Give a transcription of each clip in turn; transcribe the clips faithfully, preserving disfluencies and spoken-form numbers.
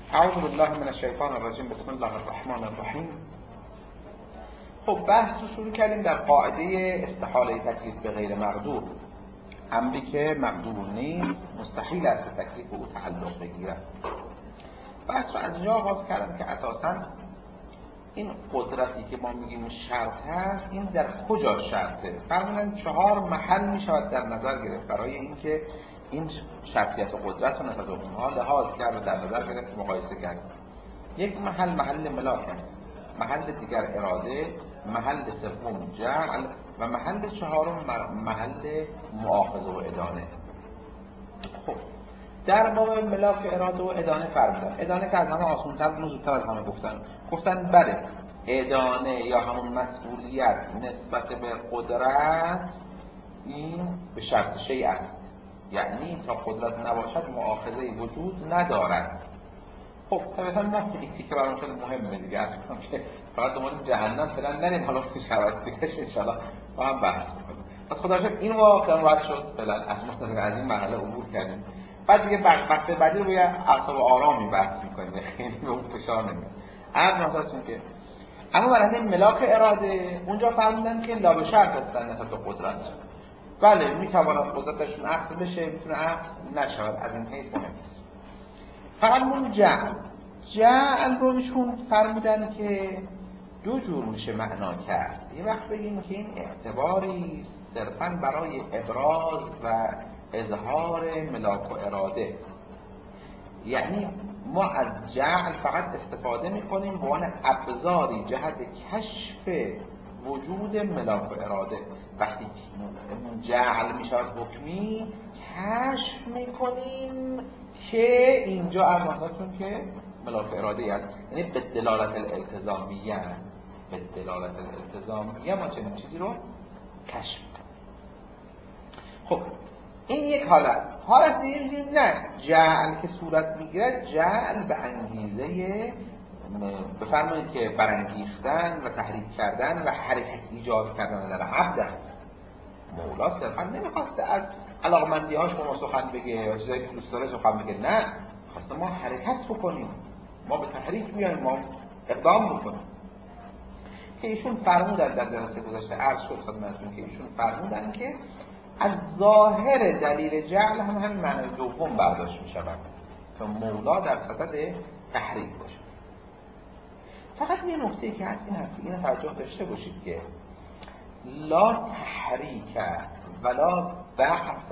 اعوذ بالله من الشیطان الرجیم. بسم الله الرحمن الرحیم. خب بحث رو شروع کردیم در قاعده استحاله تکلیف به غیر مقدور. امری که مقدور نیست مستحیل است تکلیف به او تعلق بگیرد. بحث رو از اینجا آغاز کردم که اساساً این قدرتی که ما میگیم شرط هست، این در کجا شرطه؟ فرمودن چهار محل میشود در نظر گرفت برای اینکه این شرطیت و قدرت رو نسبت اونها لحاظ کرد و در نظر گرفت، مقایسه کرد. یک محل محل ملاک است، محل دیگر اراده، محل سوم جعل و محل چهارم محل مؤاخذه و ادانه. خب در باب ملاک اراده و ادانه فرمودن، ادانه که از همه آسان‌تر و زودتر از همه گفتن گفتن بله، ادانه یا همون مسئولیت نسبت به قدرت این به شرط شیء است، یعنی تا قدرت نباشد مؤاخذه وجود ندارد. خب طبعا ما این که برام خیلی مهمه دیگه، اصلا که فقط دنبال جهنم فعلا نریم، حالا تو شرایط دیگه ان شاء الله با هم بحث می‌کنیم. پس خدا شکر این واقعا وقت شد فعلا از ما از این مرحله عبور کردیم. بعد دیگه بحث بعدی رو روی اعصاب آرامی بحث می‌کنیم، خیلی به اون فشار نمیاد. عرض مثلا که اما برای ملاک اراده اونجا فهمیدن که لا به شرط هستن نسبت به قدرت. بله میتواند قدرتشون عکس بشه، میتونه عکس نشود، از این حیث مهم است. فقط اون جعل جعل رو ایشون فرمودن که دو جور میشه معنا کرد. یه وقت بگیم که این اعتباری صرفاً برای ابراز و اظهار ملاک و اراده، یعنی ما از جعل فقط استفاده میکنیم به عنوان ابزاری جهت کشف وجود ملاک و اراده. وقتی جعل میشود حکمی، کشف میکنیم که اینجا ارمازتون که ملاک اراده است، یعنی به دلالت الالتزامیه به دلالت الالتزامیه ما چنین چیزی رو کشف میکنیم. خب این یک حالت. حالت دیگه نه، جعل که صورت میگیرد جعل به انگیزه بفرمایید که برانگیختن و تحریک کردن و حرکت ایجاد کردن در عبد است. مولا صرفا نمیخواسته از علاقمندی‌هاش با ما سخن بگه و چیزایی که دوست داره سخن بگه، نه، خواسته ما حرکت بکنیم، ما به تحریک بیایم، ما اقدام بکنیم. که ایشون فرمودن در جلسه گذشته عرض شد خدمتتون که ایشون فرمودن که از ظاهر دلیل جعل هم همین معنی دوم برداشت می شود که مولا در صدد تحریک باشه. فقط یه نکته که هست این هست که این توجه داشته باشید که لا تحریک ولا بحث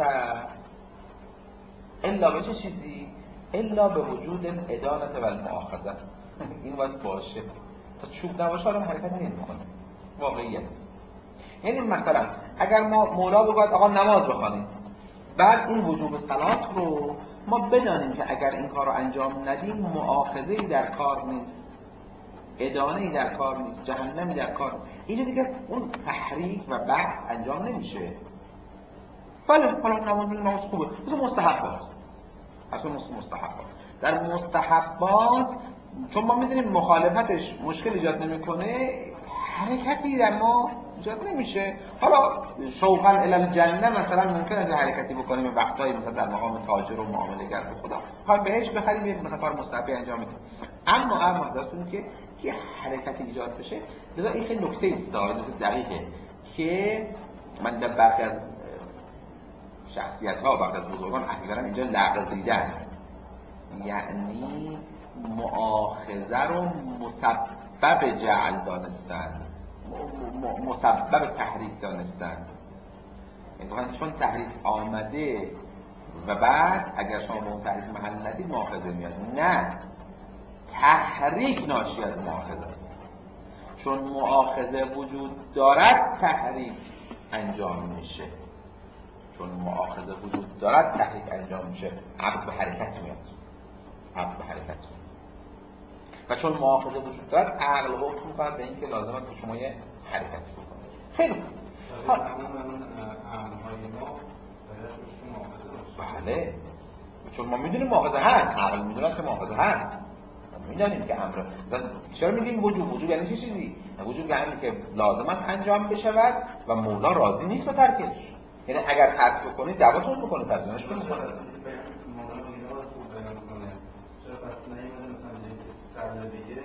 الا به چه چیزی؟ الا به وجود الادانه و المؤاخذه. این باید باشه. تا چوب نباشه آدم حرکت نمی‌کنه. واقعیت. یعنی مثلا اگر ما مولا بگوید آقا نماز بخوانید، بعد این وجوب صلات رو ما بدانیم که اگر این کار رو انجام ندیم مؤاخذه‌ای در کار نیست، ادانه‌ای در کار نیست، جهنمی در کار نیست. اینجا دیگه اون تحریک و بحث انجام نمیشه. بله حالا نماز نماز خوبه، مثل مستحبات، اصلا مستحبات در مستحبات چون ما میدونیم مخالفتش مشکل ایجاد نمیکنه، حرکتی در ما ایجاد نمیشه. حالا شوقا الی الجنه مثلا ممکنه از حرکتی بکنیم وقتایی مثلا در مقام تاجر و معامله‌گر به خدا خواهیم بهش بخریم یک مقدار مستحبی انجام میدیم. اما اما دستون که یه حرکتی ایجاد بشه، لذا این خیلی نکته است، نکته دقیقه که من در برخی از شخصیت‌ها بعد از بزرگان احیانا اینجا لغزیدن، یعنی مؤاخذه رو مسبب جعل دانستن، مسبب تحریک دانستن. یعنی چون تحریک آمده و بعد اگر شما به اون تحریک محل ندید مؤاخذه میاد. نه، تحریک ناشی از مؤاخذه است. چون مؤاخذه وجود دارد تحریک انجام میشه، چون مؤاخذه وجود دارد تحریک انجام میشه، عبد به حرکت میاد، عبد به حرکت میاد. و چون مؤاخذه وجود دارد عقل حکم میکنه به این که لازم است که شما یه حرکت بکنید. خیلی خوب. بله، چون ما میدونیم مؤاخذه هست، عقل میدونه که مؤاخذه هست، میدونیم که امر. چرا میگیم وجود؟ وجود یعنی چه چیزی؟ وجود یعنی که لازم است انجام بشود و مولا راضی نیست به ترکش. یعنی اگر ترک بکنید دعواتون بکنه، ترجمهش کنید. دیگه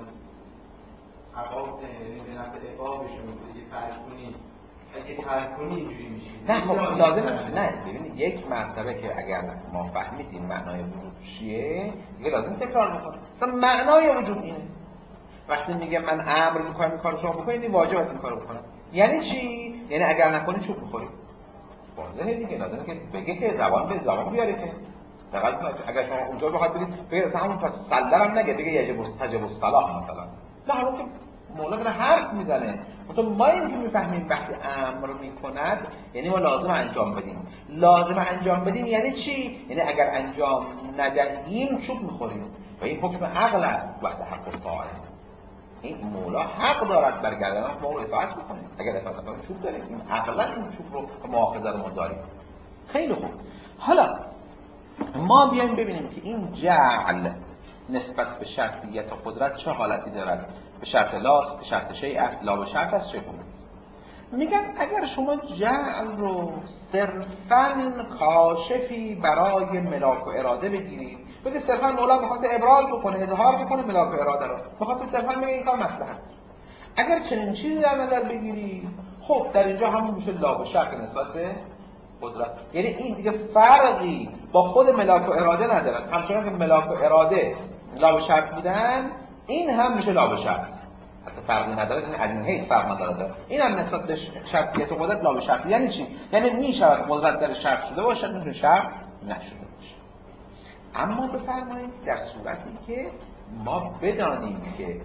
عقاب به نفع عقابشون دیگه فرق کنی اگه فرق کنی اینجوری میشه نه خب لازم نه ببینید یک مرتبه که اگر ما فهمیدیم معنای وجود چیه دیگه لازم تکرار بکنیم. مثلا معنای وجود اینه وقتی میگه من امر میکنم این کارو شما بکنید این واجب است این کارو بکنم. یعنی چی؟ یعنی اگر نکنی چوب میخوری. واضحه دیگه لازمه که بگه که زبان به زبان بیاره که دقیقاً اگر شما اونجا بخواد برید بگید اصلا همون پس سلام نگه بگه یجب تجب الصلاح مثلا. نه حالا که مولا داره حرف میزنه تو ما این که میفهمیم وقتی امر میکند یعنی ما لازم انجام بدیم. لازم انجام بدیم یعنی چی؟ یعنی اگر انجام ندهیم چوب میخوریم و این حکم عقل است وقت حق الطاعه. این مولا حق دارد برگردن ما رو اطاعت بکنیم. اگر اطاعت کنیم چوب داریم این عقلا این چوب رو مؤاخذه رو ما داریم. خیلی خوب. حالا ما بیایم ببینیم که این جعل نسبت به شرطیت و قدرت چه حالتی دارد. به شرط لاست، به شرط شیء است، لا به شرط است، چه کنید. میگن اگر شما جعل رو صرفاً کاشفی برای ملاک و اراده بگیرید بده صرفاً مولا بخواسته ابراز بکنه اظهار بکنه ملاک و اراده رو بخواسته صرفاً میگه این کار مصلحت. اگر چنین چیزی در نظر بگیرید خب در اینجا همون میشه لا به شرط نسبت به قدرت. یعنی این دیگه فرقی با خود ملاک و اراده ندارن. همچنان که ملاک و اراده لا به شرط بودن این هم میشه لا به شرط. حتی فرقی نداره این از این حیث فرق نداره. این هم نسبت به شرطیت و قدرت لا به شرط. یعنی چی؟ یعنی میشود قدرت در شرط شده باشد میشه شرط نشده باشه. اما بفرمایید در صورتی که ما بدانیم که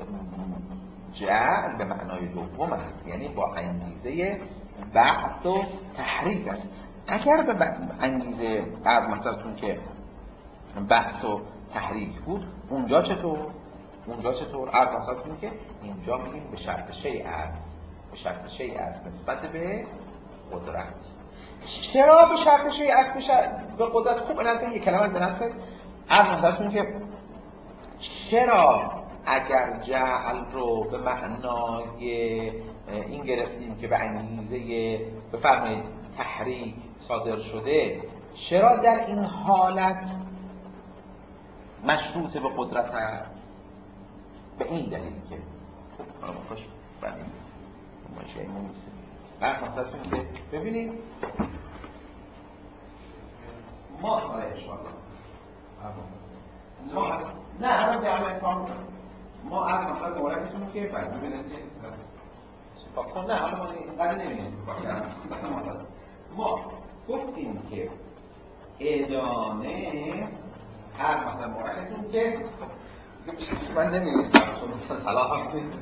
جعل به معنای دوم است یعنی با انگیزه بعث و تحریک است. اگر به انگیزه بعد مثلتون که بحث و تحریک بود اونجا چطور؟ اونجا چطور؟ عرض مثلتون که اینجا میگیم به شرط شیء است به شرط شیء است نسبت به قدرت. چرا به شرط شیء است به قدرت؟ خوب الان یک کلمه بنفس عرض مثلتون که چرا اگر جعل رو به معنای این گرفتیم که به انگیزه بفرمایید تحریک صادر شده چرا در این حالت مشروط به قدرت هست؟ به این دلیل که خب حالا مخاش بردیم ماشی این نیست بعد مقصدتون که ببینید ما آره اشوالا ما نه همه دیگه کام ما از مقصد مورکتون که باید ببینید که سپاک کن نه حالا ما اینقدر نمیدیم ما گفتیم که ادامه هر مثلا مورکتون که من نمیدیم چون صلاح هم نیست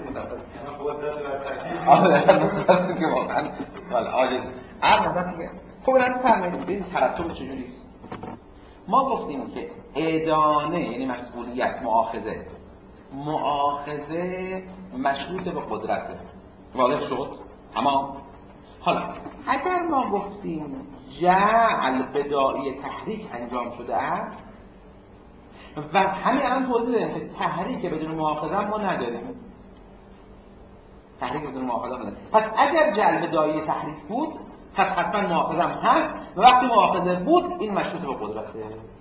آره که واقعا آجز هر مثلا که خب الان فرمایید این ترتب چجوریست. ما گفتیم که ادانه یعنی مسئولیت مؤاخذه مؤاخذه مشروط به قدرته واضح شد. اما حالا اگر ما گفتیم جعل بداعی تحریک انجام شده است و همین الان توضیح دادیم که تحریک بدون مؤاخذه ما نداریم تحریک بدون مؤاخذه نداریم پس اگر جعل بداعی تحریک بود پس حتما مؤاخذه هم هست و وقتی مؤاخذه بود این مشروط به قدرته.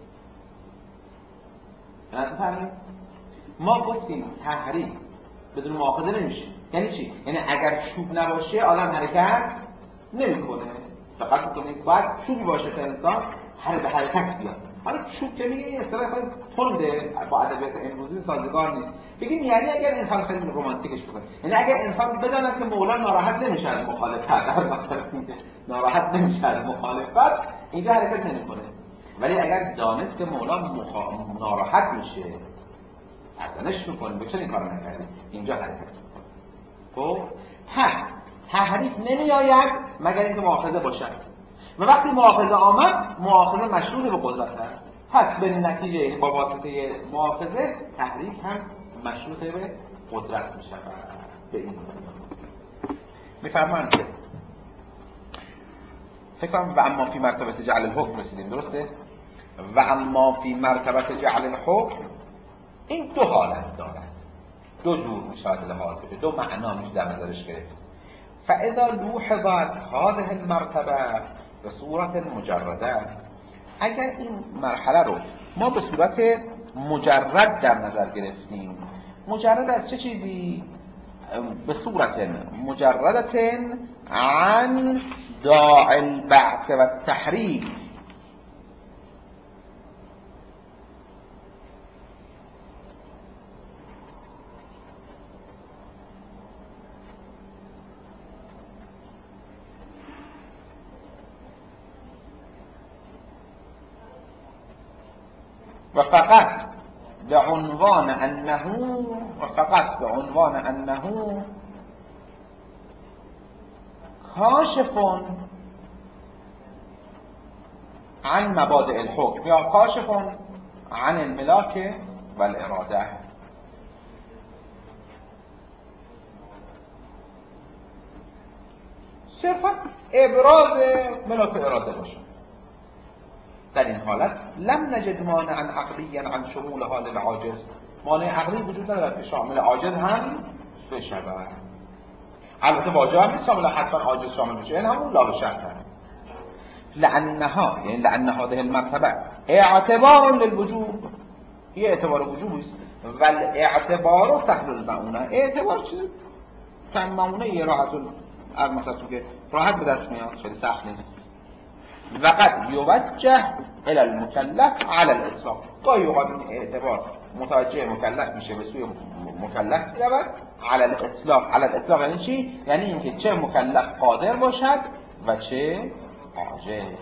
نفهمید؟ ما گفتیم تحریک بدون مؤاخذه نمیشه. یعنی چی؟ یعنی اگر چوب نباشه آدم حرکت نمیکنه. فقط میکنه باید چوبی باشه که انسان هر به حرکت بیاد. حالا چوب که میگه این اصطلاح خیلی تنده با ادبیات امروزی سازگار نیست. بگیم یعنی اگر انسان خیلی رمانتیکش بکنه یعنی اگر انسان بداند که مولا ناراحت نمیشه از مخالفت در مقصد اینکه ناراحت نمیشه از مخالفت اینجا حرکت نمیکنه. ولی اگر دانست که مولا مخا... ناراحت میشه ازنش میکنه به چه این کار نکردی اینجا حرکت میکنه. خب ها تحریف نمی آید مگر اینکه مؤاخذه باشد و وقتی مؤاخذه آمد مؤاخذه مشروط به قدرت است. پس به نتیجه با واسطه مؤاخذه تحریف هم مشروط به قدرت میشه. به این میفرمان که فکر کنم و اما فی مرتبه جعل الحکم رسیدیم درسته؟ و اما فی مرتبه جعل الحکم این دو حالت دارد دو جور میشود لحاظ بشه دو معنا میشه در نظرش گرفت. فاذا لوحظت هذه المرتبه به صورت مجرده اگر این مرحله رو ما به صورت مجرد در نظر گرفتیم. مجرد از چه چیزی؟ به صورت مجردت عن داعی البعث و التحریک. و فقط به عنوان انه و فقط به عنوان انه کاشف عن مبادئ الحکم یا کاشف عن الملاک و الاراده. صرفا ابراز ملاک و اراده باشه. در این حالت لم نجد مانعا عقلیا عن شمول حال العاجز. مانع عقلی وجود ندارد که شامل عاجز هم بشود. البته واجب هم نیست کاملا حتما عاجز شامل بشه، این همون لا شرط هست. لانها یعنی لان هذه المرتبه اعتبار للوجوب، یه اعتبار وجوبی است. ول اعتبار سهل المعونه، اعتبار چیزی کم معونه، یه راحت مثلا تو که راحت به دست میاد، خیلی سخت نیست. وقد یوجه الى المکلف على الاطلاق، گاهی اوقات این اعتبار متوجه مکلف میشه به سوی مکلف میرود. على الاطلاق، على الاطلاق یعنی چی؟ یعنی اینکه چه مکلف قادر باشد و چه عاجز.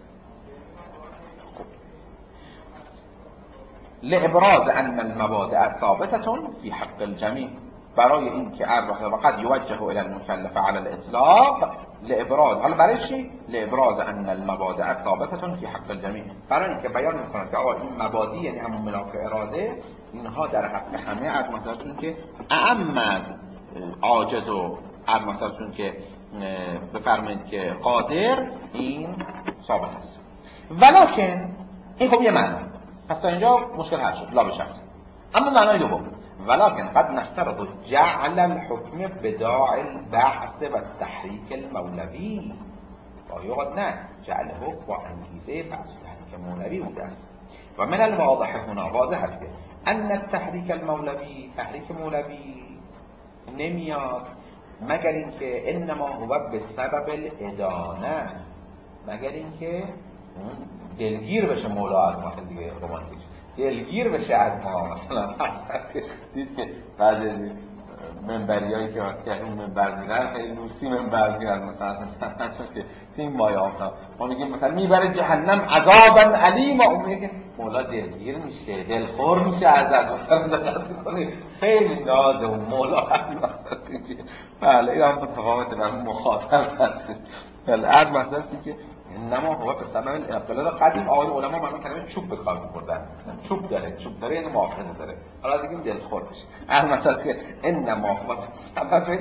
لابراز ان المبادئ ثابته في حق الجميع، برای این که عرض وقد یوجه الى المکلف على الاطلاق لابراز، حالا برای چی؟ لابراز ان المبادئ ثابته في حق الجميع، برای اینکه بیان میکنه که آقا این مبادی یعنی همون ملاک اراده اینها در حق همه، از مثلا که اعم از عاجز و از مثلا که بفرمایید که قادر این ثابت است. ولکن این خب یه معنی، پس تا اینجا مشکل حل شد لا به شخص. اما معنای دوم ولكن قد نفترض جعل الحكم بداعي البعث والتحريك المولوي. و قد نه جعل حکم با انگیزه بحث تحریک مولوی بوده است. و من الواضح هنا، واضح است که ان التحریک المولوی، تحریک مولوی نمیاد مگر اینکه انما هو بسبب الادانه، مگر اینکه دلگیر بشه مولا از ما، دیگه رومانتیک دلگیر بشه از ما. مثلا دید که بعضی منبریایی که وقتی اون منبر میرن خیلی روسی منبر میرن، مثلا مثلا چون که این مایه آفتاب ما میگیم مثلا میبره جهنم عذابا علیم، اون میگه مولا دلگیر میشه، دلخور میشه از مثلا خیلی ناز اون مولا مثلا. بله این هم متفاوته و مخاطب هست. الان مثلا که انما هو به سبب الاقلال قدیم آقای علما معنا کلمه چوب به کار می‌بردن. چوب داره، چوب داره یعنی موافقه داره. حالا دیگه دلخور میشه. هر مثلا که انما هو به سبب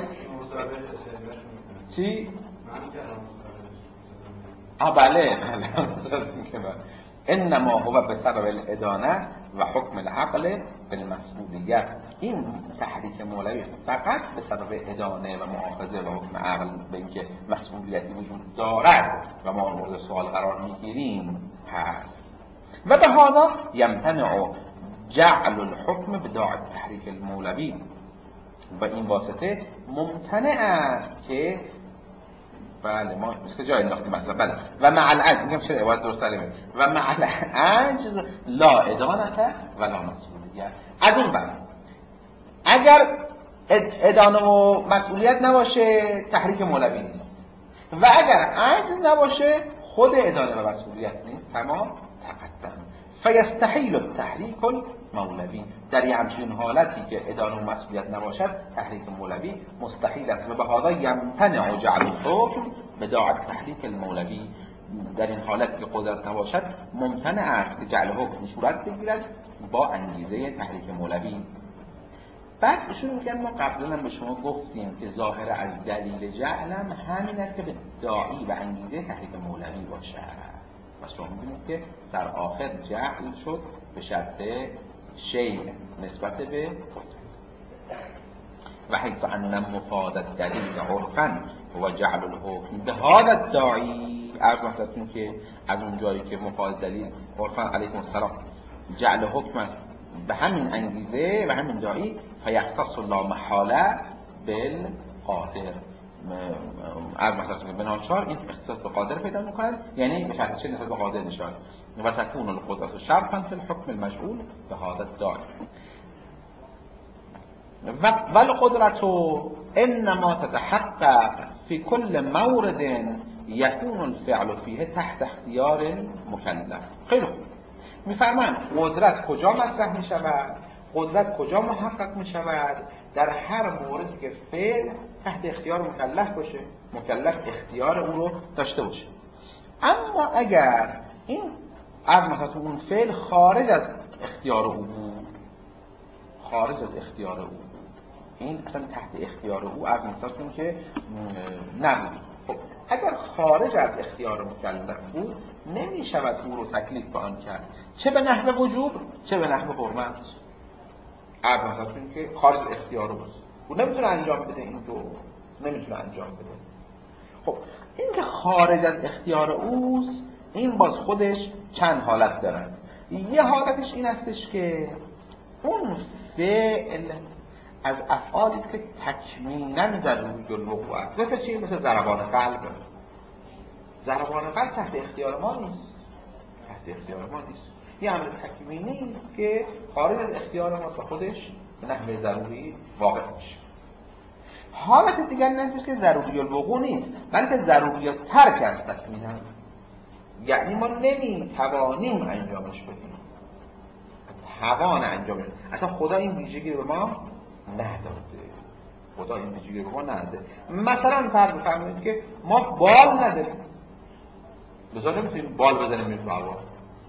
چی؟ آ بله مثلا که انما هو به سبب الادانه و حکم العقل بالمسئولیت. این تحریک مولوی فقط به سبب ادانه و مؤاخذه و حکم عقل به اینکه مسئولیتی وجود دارد و ما مورد سوال قرار میگیریم هست. و به هذا یمتنع جعل الحکم بداعی تحریک المولوی، و این واسطه ممتنع است که بله ما اسم جای انداختیم مثلا بله و مع العجز، میگم چرا عبارت درست سلیمه و مع العجز لا ادانه ولا مسئولیت. از اون بعد اگر ادانه و مسئولیت نباشه تحریک مولوی نیست، و اگر عجز نباشه خود ادانه و مسئولیت نیست، تمام تقدم. فیستحیل التحریک المولوی، در یه همچین حالتی که ادانه و مسئولیت نباشد تحریک مولوی مستحیل است. و به هذا یمتنع جعل الحکم بداعی تحریک المولوی، در این حالتی که قدرت نباشد ممتنع است که جعل حکم صورت بگیرد با انگیزه تحریک مولوی. بعد ایشون میگن ما قبلا هم به شما گفتیم که ظاهر از دلیل جعلم همین است که به داعی و انگیزه تحریک مولوی باشد. و شما می‌بینید که سر آخر جعل شد به شرط شیء نسبت به و حیث ان مفاد الدلیل عرفا و جعل الحکم به هذا الداعی، عرض مثلتون که از اون جایی که مفاد دلیل عرفا علیکم السلام جعل حکم است به همین انگیزه و همین داعی فیختص لا محاله بالقادر. از مثلا به ناچار این اختصاص به قادر پیدا میکنن، یعنی به شرط چه نسبت به قادر نشان و تكون القدرة شرطا في الحكم المشغول بهذا الداعي. والقدرة انما تتحقق في كل مورد يكون الفعل فيه تحت اختیار المكلف. خیلی خوب، میفهمن قدرت کجا مطرح میشود؟ قدرت کجا محقق میشود؟ در هر موردی که فعل تحت اختیار مکلف باشه، مکلف اختیار او رو داشته باشه. اما اگر این از مثلا اون فعل خارج از اختیار او بود، خارج از اختیار او بود، این اصلا تحت اختیار او از مثلا که نبود. خب اگر خارج از اختیار مکلف بود نمی شود او رو تکلیف به آن کرد، چه به نحو وجوب چه به نحو حرمت. از مثلا که خارج از اختیار اوست، او نمیتونه انجام بده، این دو نمیتونه انجام بده. خب این که خارج از اختیار اوست، این باز خودش چند حالت دارد. یه حالتش این استش که اون فعل از افعالی است که تکمیلا ضروری الوقوع است. مثل چی؟ مثل ضربان قلب. ضربان قلب تحت اختیار ما نیست، تحت اختیار ما نیست. یه امر تکمینی است که خارج از اختیار ما و خودش به نحو ضروری واقع میشه. حالت دیگر نیست که ضروری الوقوع نیست، بلکه ضروری ترک است تکمینا، یعنی ما نمیتوانیم انجامش بدیم، توان انجام بدیم. اصلا خدا این ویژگی رو به ما نداده، خدا این ویژگی رو به ما نداده. مثلا فرض بفرمایید که ما بال نداریم، لذا نمیتونیم بال بزنیم تو هوا،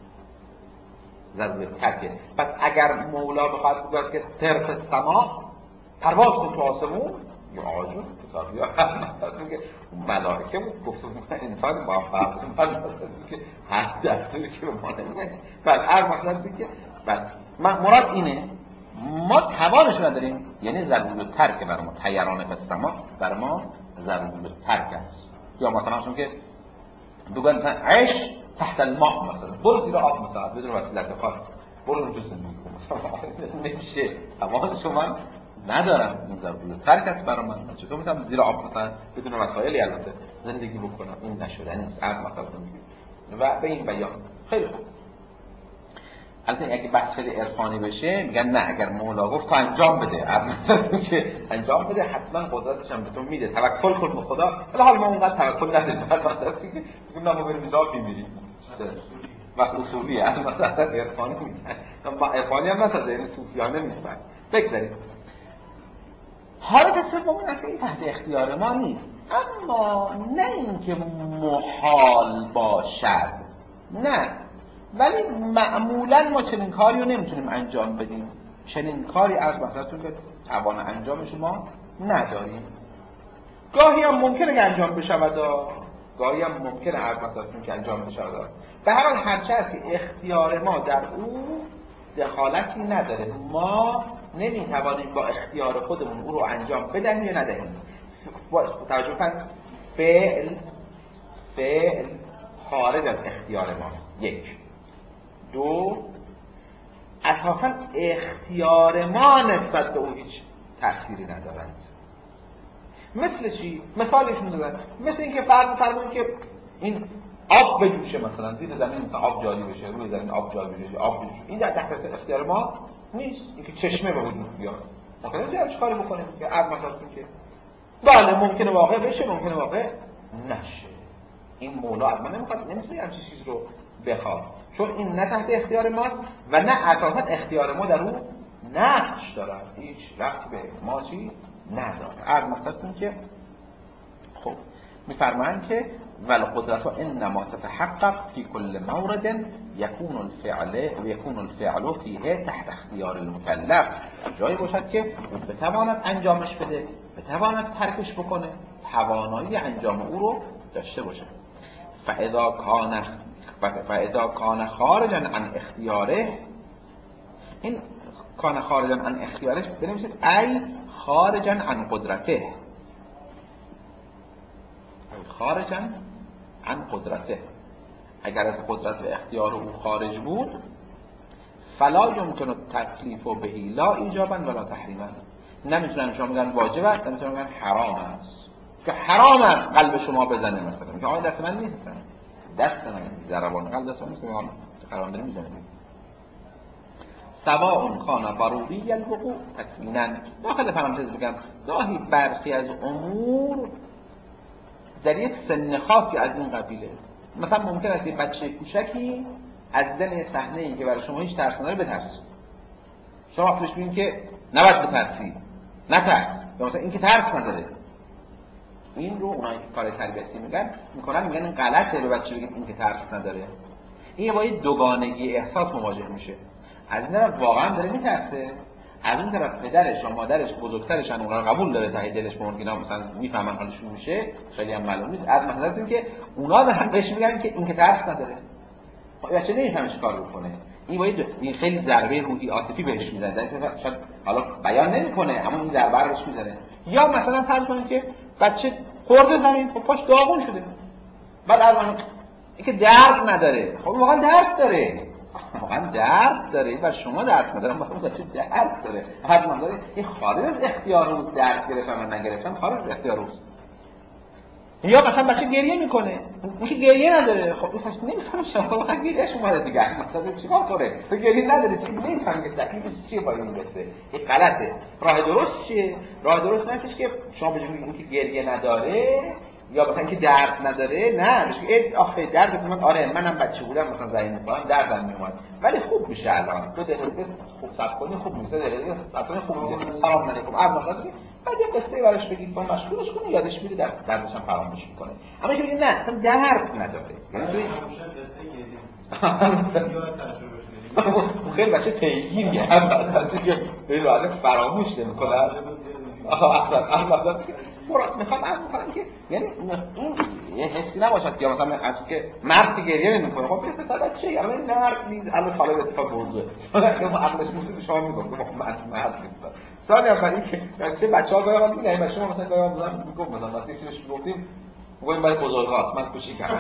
ضروری ترکه. پس اگر مولا بخواد بگوید که طرف السما، پرواز کن تو آسمون، یا آجون کتابی ها مثلا میگه ملائکه بود گفتم انسان با فرض مثلا که هر دستوری که به ما نمیگه. بعد هر مثلا که بعد مراد اینه ما توانش نداریم، یعنی ضروری ترک بر ما، طیران به السما بر ما ضروری ترک است. یا مثلا چون که بگن مثلا عیش تحت الماء، مثلا برو زیر آب، مثلا بدون وسیله خاص برو اونجا زندگی کن، مثلا نمیشه، توان شما ندارم، این ضروری ترک است برای من. چطور میتونم زیر آب مثلا بدون وسایلی البته زندگی بکنم؟ این نشده نیست. از مثلا و به این بیان خیلی خوب. البته اگه بحث خیلی عرفانی بشه میگن نه، اگر مولا گفت تو انجام بده، مثلا که انجام بده حتما قدرتش هم به تو میده، توکل کن به خدا. ولی حال ما اونقدر توکل نداریم، مثلا که میگیم ما بریم زاب میمیریم، مثلا اصولیه، مثلا عرفانی نیست، ما عرفانی هم نتاجه، یعنی صوفیانه نیست. بس بگذاریم. حالت سوم این است که این تحت اختیار ما نیست، اما نه اینکه محال باشد، نه، ولی معمولا ما چنین کاری رو نمیتونیم انجام بدیم، چنین کاری از مثلا که توان انجامش ما نداریم. گاهی هم ممکنه که انجام بشود، گاهی هم ممکنه از مثلا که انجام بشود. به هر حال هرچه است که اختیار ما در او دخالتی نداره، ما نمیتوانیم با اختیار خودمون او رو انجام بدهیم یا ندهیم. توجه کنید، فعل فعل خارج از اختیار ماست. یک. دو، اساساً اختیار ما نسبت به او هیچ تأثیری ندارند. مثل چی؟ مثالشون دادن، مثل اینکه فرض فرمایید که این آب بجوشه، مثلا زیر زمین مثلا آب جاری بشه، روی زمین آب جاری بشه، آب بجوشه، این در تحت اختیار ما نیست. اینکه چشمه به وجود بیاد ما کنیم چه کاری بکنیم که از مثلا که بله ممکنه واقع بشه، ممکنه واقع نشه. این مولا از ما نمیخواد، نمیتونه همچین چیز رو بخواد، چون این نه تحت اختیار ماست و نه اساسا اختیار ما در اون نقش دارد، هیچ ربطی به ما چی نداره. از مثلا که خب میفرمایند که والقدرت انما تتحقق في كل مورد يكون الفعل ويكون الفعل فيه تحت اختیار المكلف. جایی باشد که او بتواند انجامش بده، بتواند ترکش بکنه، توانایی انجام او رو داشته باشه. فاذا كان فاذا كان خارجا عن اختیاره، این کان خارجا عن اختیارش بنویسید ای خارجا عن قدرته، خارجا عن قدرته، اگر از قدرت و اختیار او خارج بود، فلا یمکن التکلیف بهی لا ایجابا ولا تحریما. نمیتونن شما بگن واجب است، نمیتونن بگن حرام است. که حرام است قلب شما بزنه، مثلا میگه آقا دست من نیست، دست من ضربان قلب دست من نیست، میگه حرام داره میزنه. سواء کان ضروری الوقوع تکمینا. داخل پرانتز بگم گاهی برخی از امور در یک سن خاصی از این قبیله، مثلا ممکن است یه بچه کوچکی از دل صحنه‌ای که برای شما هیچ ترسی نداره بترسه. شما وقتش ببینید که نباید بترسی، نترس، یا مثلا این که ترس نداره. این رو اونایی که کار تربیتی میگن میکنن میگن این غلطه به بچه بگید این که ترس نداره. این با یه دوگانگی احساس مواجه میشه. از این طرف واقعا داره میترسه، از اون طرف پدرش و مادرش بزرگترشن اونا رو قبول داره، ته دلش ممکنه مثلا میفهمن حالشون میشه، خیلی هم معلوم نیست. از مثلا این که اونا دارن بهش میگن که این که ترس نداره، بچه نمیفهمه چه کار بکنه. این باید این خیلی ضربه روحی عاطفی بهش میزنه، در اینکه شاید حالا بیان نمیکنه اما این ضربه رو بهش میزنه. یا مثلا فرض کنید که بچه خورده زمین، خب پاش داغون شده، بعد الان اینکه درد نداره، خب واقعا درد داره، واقعا درد داره و شما درد نداره، مثلا بچه درد داره، هر منظره این خارج از اختیار اوست، درد گرفتم من نگرفتم خارج از اختیار اوست. یا مثلا بچه گریه میکنه، اینکه گریه نداره، خب این فاش نمیفهمه شما واقعا گریهش اومده دیگه، مثلا چیکار کنه؟ تو گریه نداره، چی نمیفهمه که تکلیفش چیه با این قصه. این غلطه. راه درست چیه؟ راه درست نیستش که شما بگید اینکه گریه نداره یا مثلا اینکه درد نداره، نه بگید آخه درد من، آره منم بچه بودم مثلا زمین می‌خوردم دردم میومد ولی خوب میشه الان، تو دقیقاً خوب صبر کنی خوب میشه، دقیقاً صبر کنی خوب میشه، سلام علیکم عرض می‌کنی، بعد یه قصه براش بگید با مشغولش کنی، یادش میره، در دردش هم فراموش می‌کنه. اما که بگید نه اصلا درد نداره، یعنی تو خیلی بچه پیگیریه هم مثلا که خیلی بعد فراموش نمی‌کنه. آها اصلا اصلا مراد میخوام عرض کنم که یعنی این یه حسی نباشد یا مثلا از که مرد که گریه نمی‌کنه، خب به پسر بچه یا این مرد نیست، الان سال اتفاق موضوع اون عقلش میشه شما میگم مرد مرد نیست. سال اول این که بچه بچه‌ها گاهی میگن این بچه‌ها مثلا گاهی مثلا میگم مثلا واسه چیزش گفتیم میگم برای بزرگاست من کوچیکم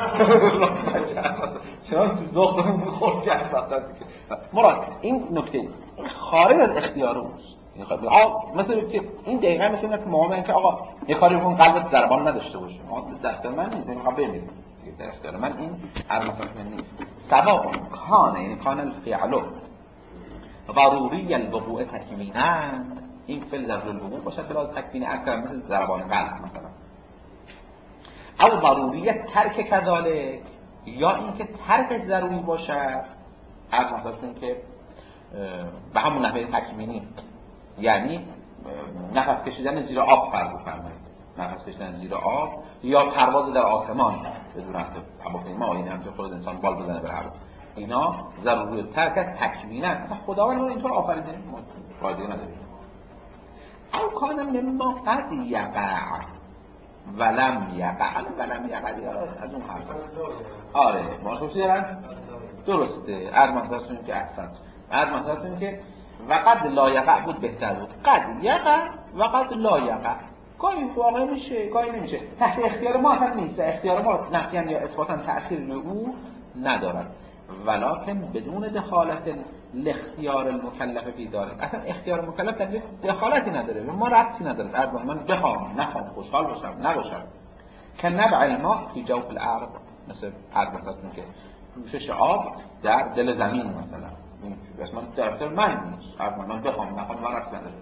چرا تو ذوقمون می‌خورد که اصلا مراد این نکته این خارج از اختیار اوست. آقا مثلا که این دقیقاً مثل اینه که ما میگن که آقا یه کاری بکن قلبت ضربان نداشته باشه، آقا در اختیار من نیست، میخوام بمیرم در اختیار من این هر مثلا نیست. سواء کان یعنی کان الفعل ضروری الوقوع تکمینا، این فعل ضروری الوقوع باشد بلا تکمین اثر مثل ضربان قلب مثلا، او ضروریت ترک کذالک، یا اینکه ترک ضروری باشد از مثلا که به همون نحوه تکمینی، یعنی نفس کشیدن زیر آب فرض بفرمایید، نفس کشیدن زیر آب یا پرواز در آسمان بدون هواپیما، این هم که خود انسان بال بزنه بره هوا، اینا ضروری ترک از تکمینا، اصلا خداوند ما اینطور آفریده ما قاعده نداریم. او کان مما قد یقع ولم یقع ولم یقع از اون حرف آره ما خوشی دارن درسته. از منظورتون که احسن، از منظورتون که وقد لا یقع بود بهتر بود، قد یقع وقد لا یقع، گاهی واقع میشه گاهی نمیشه، تحت اختیار ما هم نیست، اختیار ما نفیاً یا اثباتاً تأثیر روی او ندارد، ولکن بدون دخالت الاختیار المکلف فی ذلک، اصلا اختیار مکلف در دخالتی نداره، ما ربطی نداره، اربا من بخوام نخوام خوشحال باشم نباشم، که نبع الماء فی جوف الارض، مثل ارض مثلا که جوشش آب در دل زمین مثلا، من در اختیار من نیست، اربا من بخوام نخوام من ربطی نداره.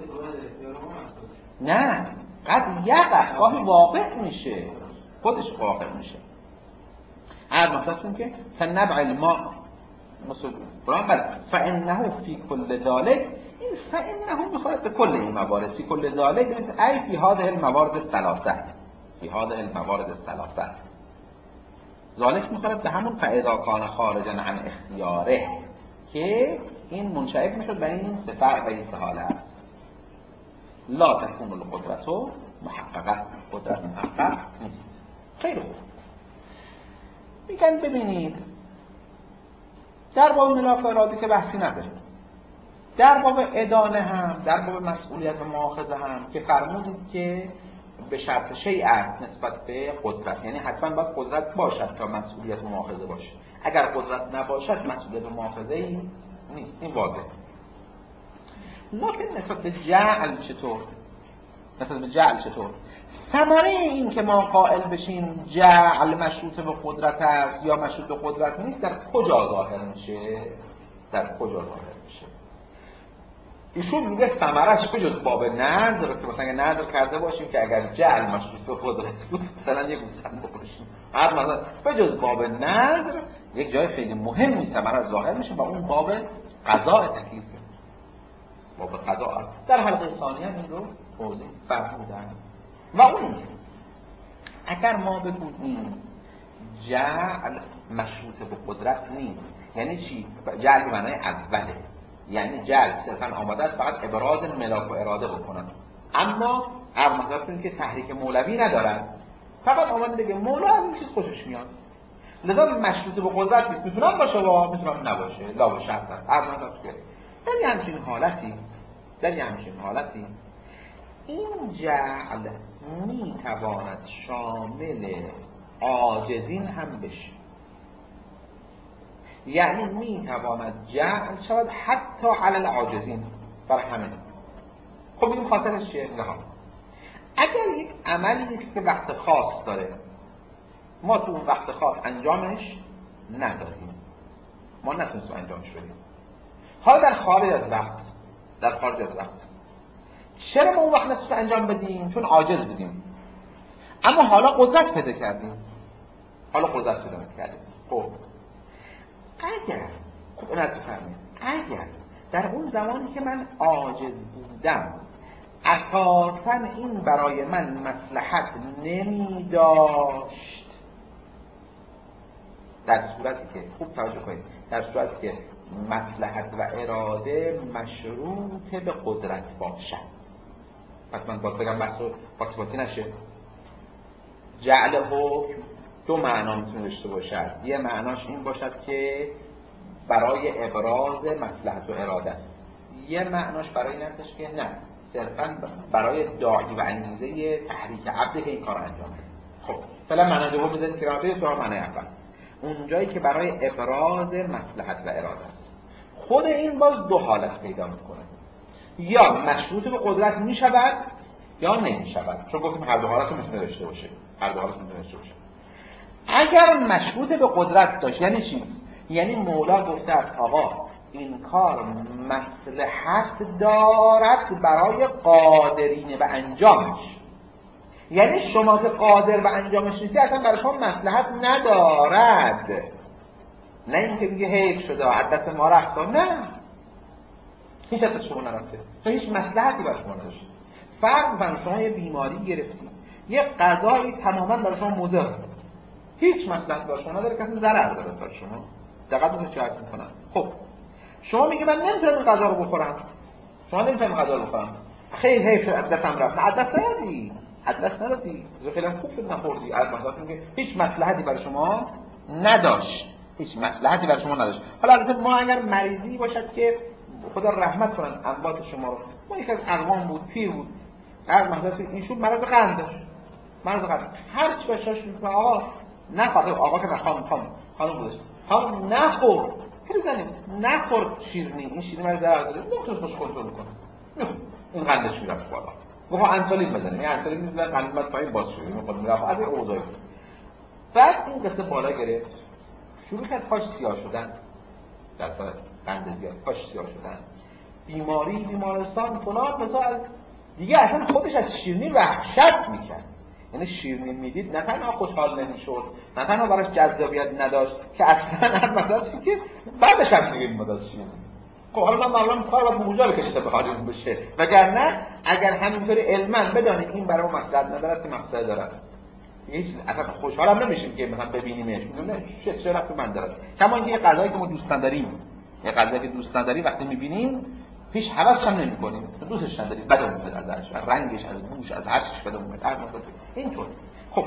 نه قد یقع گاهی واقع میشه، خودش واقع میشه. هر مثلا که فنبع الماء مثل قرآن بله فانه فی کل ذالک، این فانه میخواد به کل این موارد، فی کل ذالک مثل ای فی هذه الموارد الثلاثه، فی هذه الموارد الثلاثه ذالک میخواد به همون فاذا کان خارجا عن اختیاره، که این منشعب میشد به این صفت و این حالت. لا تكون القدرة محققه، قدرت محقق نیست. خیلی خوب، میگن ببینید در باب ملاک اراده که بحثی نداریم، در باب ادانه هم، در باب مسئولیت و مؤاخذه هم که فرمودید که به شرط شیء است نسبت به قدرت، یعنی حتما باید قدرت باشد تا مسئولیت و مؤاخذه باشه، اگر قدرت نباشد مسئولیت و مؤاخذه ای نیست. این واضحه. لکن نسبت به جعل چطور؟ نسبت به جعل چطور؟ ثمره این که ما قائل بشیم جعل مشروط به قدرت است یا مشروط به قدرت نیست در کجا ظاهر میشه؟ در کجا ظاهر میشه؟ ایشون میگه ثمرش به جز باب نظر که مثلا نظر کرده باشیم که اگر جعل مشروط به قدرت بود مثلا یه گوسفند بخوریم، هر مثلا به جز باب نظر یک جای خیلی مهمی ثمرش ظاهر میشه و اون باب قضاء تکلیف باب قضاء است. در حلقه ثانیه این رو توضیح فرمودن. و اون اگر ما بگوییم جعل مشروط به قدرت نیست، یعنی چی؟ جعل به معنای اوله، یعنی جعل صرفا آماده است فقط ابراز ملاک و اراده بکنن، اما ارمزاتون که تحریک مولوی ندارد، فقط آمده بگه مولا از این چیز خوشش میاد، لذا مشروط به قدرت نیست. میتونم باشه و میتونم نباشه، لا و شرط است. ارمزات که در یه همچین حالتی در یه همچین حالتی این جعل میتواند شامل عاجزین هم بشه، یعنی میتواند جعل شود حتی علی العاجزین. برای همین خب این خاطرش چیه؟ نه، اگر یک عملی است که وقت خاص داره، ما تو اون وقت خاص انجامش ندادیم، ما نتونستیم انجامش بدیم، حالا در خارج از وقت در خارج از وقت چرا ما اون وقت نتونستیم انجام بدیم؟ چون عاجز بودیم، اما حالا قدرت پیدا کردیم حالا قدرت پیدا کردیم خب اگر خب اینت بفرمید اگر در اون زمانی که من عاجز بودم اساساً این برای من مصلحت نمی داشت، در صورتی که خوب توجه کنید، در صورتی که مصلحت و اراده مشروط به قدرت باشد، پس من باز بگم بحث رو پاکسپاتی نشه. جعل حکم دو معنا میتونه داشته باشد. یه معناش این باشد که برای ابراز مصلحت و اراده است، یه معناش برای این هستش که نه، صرفاً برای داعی و انگیزه تحریک عبد که این کار انجام بده. خب فعلا معنی دوم بزنید که راجع به معنی اول، اون جایی که برای ابراز مصلحت و اراده است، خود این باز دو حالت پیدا میکنه، یا مشروط به قدرت میشود یا نمیشود، چون گفتیم هر دو حالت رو میتونه داشته باشه هر دو حالت رو میتونه داشته باشه. اگر مشروط به قدرت داشت یعنی چی؟ یعنی مولا گفته است آقا این کار مصلحت دارد برای قادرین به انجامش، یعنی شما که قادر به انجامش نیستی اصلا برای شما مصلحت ندارد، نه اینکه میگه حیف شده از دست ما رفت، نه، هیچ از شما نرفته، چون هیچ مصلحتی برای شما نداشت. فرق می‌کنه شما یه بیماری گرفتی، یه غذایی تماما برای شما مضر، هیچ مصلحتی برای شما نداره، کسی ضرر داره برای شما. دقیقاً اون چه عرض می‌کنم. خب شما میگه من نمیتونم این غذا رو بخورم، شما نمیتونم غذا رو بخورم، خیلی حیف شد از دستم رفت، از دست ندادی از دست ندادی خیلی خوب شد نخوردی، از مثلا میگه هیچ مصلحتی برای شما نداشت، هیچ مصلحتی برای شما نداشت. حالا البته ما اگر مریضی باشد که خدا رحمت کنن اموات شما رو، ما یک از اقوام بود، پیر بود، هر مثلا ایشون مرض قند داشت، مرض قند، هر چی باشش میگه آقا نخواد، آقا که خانم خانم خانم بودش، خانم نخور، خیلی زنیم نخور شیرینی، این شیرینی مرض ضرر داره، دکترش باش کنترل کنه، این قندش میرفت بالا، گفت انسولین بزنید، این انسولین میزنن قند پایین باز شد، این خود میرفت از این اوضاعی. بعد این قصه بالا گرفت، شروع کرد پاش سیاه شدن، در سر قند زیاد پاش سیاه شدن، بیماری بیمارستان فلان مثلا، دیگه اصلا خودش از شیرینی وحشت میکرد، یعنی شیرینی میدید نه تنها خوشحال نمیشد، نه تنها براش جذابیت نداشت که اصلا هر مثلا که بعدش هم دیگه میاد شیرینی. خب حالا من معلوم کار باید موجا بکشه به حالی بشه، وگرنه اگر همینطوری علما بدانید این برای ما مصلحت ندارد که مقصد دارد، هیچ اصلا خوشحالم نمیشیم که مثلا ببینیمش، میگم نه چه چه رفتی من دارد. کما اینکه یه غذایی که ما دوست نداریم، یه غذایی که دوست نداریم وقتی میبینیم هیچ حواسش هم نمی‌کنیم، دوستش نداریم، بدمون میاد ازش، رنگش، از بوش، از هر چیزش بدمون میاد، هر مثلا اینطور. خب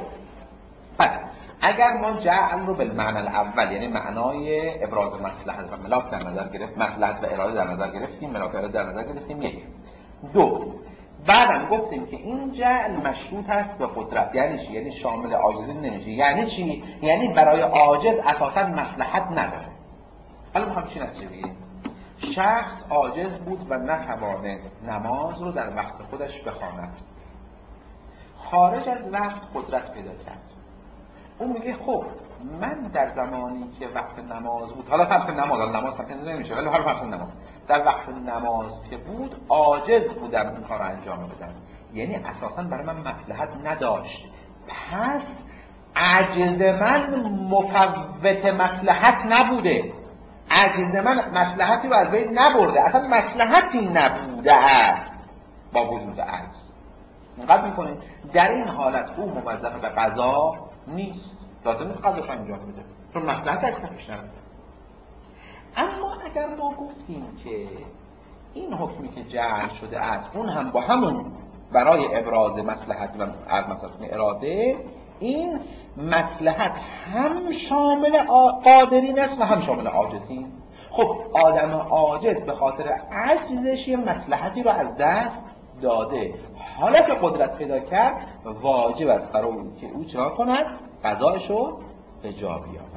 پس اگر ما جعل رو به معنی الاول یعنی معنای ابراز مصلحت و ملاک در نظر گرفت، مصلحت و اراده در نظر گرفتیم، ملاک و اراده در نظر گرفتیم، یک. دو، بعدم گفتیم که این جعل مشروط است به قدرت، یعنی چی؟ یعنی شامل عاجزی نمیشه. یعنی چی؟ یعنی برای عاجز اساسا مصلحت نداره. حالا میخوام چی نتیجه بگیریم؟ شخص عاجز بود و نتوانست نماز رو در وقت خودش بخواند، خارج از وقت قدرت پیدا کرد. اون میگه خب من در زمانی که وقت نماز بود، حالا وقت نماز نماز تقریبا نمیشه ولی هر وقت نماز، در وقت نماز که بود عاجز بودم این کار رو انجام بدم، یعنی اساسا برای من مصلحت نداشت. پس عجز من مفوت مصلحت نبوده، عجز من مصلحتی رو از بین نبرده، اصلا مصلحتی نبوده است با وجود عجز. اینقدر میکنه در این حالت او موظف به قضا نیست، لازم نیست قضاش انجام بده چون مصلحت از کفش نبوده. اما اگر ما گفتیم که این حکمی که جعل شده است اون هم با همون برای ابراز مصلحت و مصلحت اراده، این مصلحت هم شامل قادرین است و هم شامل عاجزین. خب آدم عاجز به خاطر عجزش یه مصلحتی رو از دست داده، حالا که قدرت پیدا کرد واجب است برای او که او چرا کند؟ قضایش رو به جا بیاورد.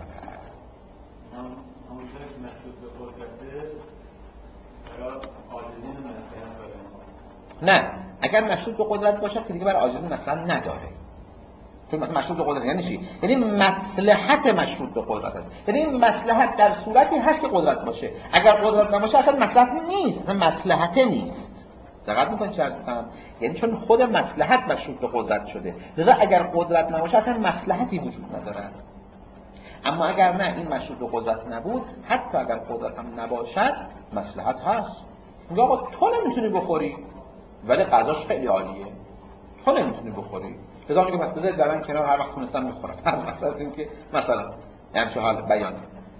نه، اگر مشروط به قدرت باشه که دیگه برای عاجزین مثلا نداره. چون مثلا مشروط به قدرت یعنی چی؟ یعنی مصلحت مشروط به قدرت است. یعنی مصلحت در صورتی هست که قدرت باشه، اگر قدرت نباشه اصلا مصلحت نیست، اصلا مصلحت نیست. دقت می‌کنید چه عرض می‌کنم؟ یعنی چون خود مصلحت مشروط به قدرت شده، لذا اگر قدرت نباشه اصلا مصلحتی وجود نداره. اما اگر نه این مشروط به قدرت نبود، حتی اگر قدرت هم نباشد مصلحت هست. میگه آقا تو نمیتونی بخوری ولی غذاش خیلی عالیه، تو نمیتونی بخوری، لذا میگه مثلا درن کنار هر وقت تونستم میخورم. هر وقت از این که مثلا یعنی چه حال بیان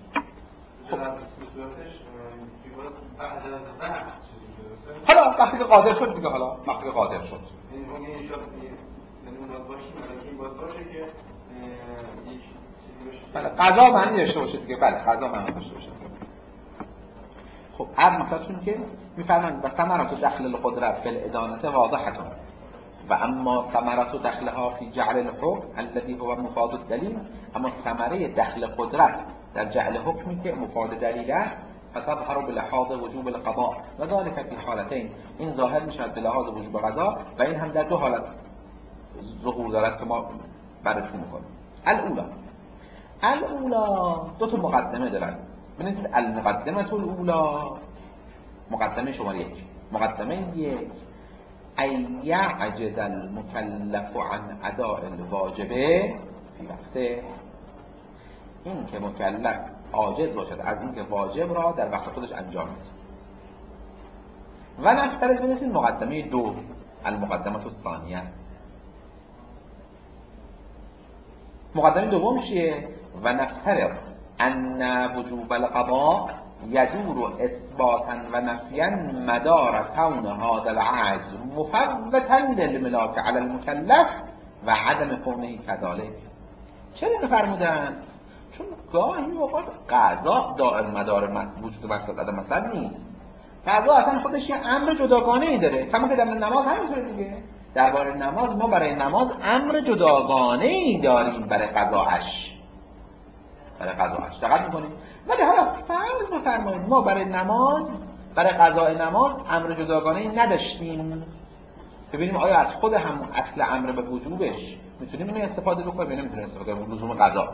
حالا وقتی که قادر شد دیگه، حالا وقتی که قادر شد بله قضا معنی داشته باشه دیگه. بله قضا معنی داشته باشه. خب عرض مثلا که میفرمایند و ثمرات دخل القدرت فی الادانه واضحه و اما ثمرات دخلها فی جعل الحكم الذي هو مفاد الدلیل، اما ثمره دخل قدرت در جعل حکمی که مفاد دلیل است فتظهر بلحاظ وجوب القضاء و ذلك فی حالتین، این ظاهر میشود به لحاظ وجوب قضا و این هم در دو حالت ظهور دارد که ما بررسی میکنیم. الاولا الاولا دو تا مقدمه دارن، بنویسید المقدمه الاولا، مقدمه شماره یک. مقدمه یک ای یعجز المکلف عن اداء الواجب فی وقته، این که مکلف عاجز باشد از این که واجب را در وقت خودش انجام بده. و نفترض بنویسید مقدمه دو المقدمه الثانیه. مقدمه دوم چیه؟ و نفترض ان وجوب القضاء یدور اثباتا و نفیا مدار کون هذا العجز مفوتا للملاک علی المکلف و عدم کونه كذلك. چرا اینو فرمودن؟ چون گاهی اوقات قضا دائر مدار وجود مسئله مثلا نیست. قضا اصلا خودش یه امر جداگانه ای داره، کما که در نماز همینطوره دیگه. درباره نماز ما برای نماز امر جداگانه ای داریم برای قضاش، برای قضاش دقت می‌کنیم. ولی حالا فرض بفرمایید ما برای نماز، برای قضاء نماز امر جداگانه ای نداشتیم، ببینیم آیا از خود هم اصل امر به وجوبش میتونیم اینو استفاده بکنیم یا نمیتونیم استفاده کنیم، لزوم قضا.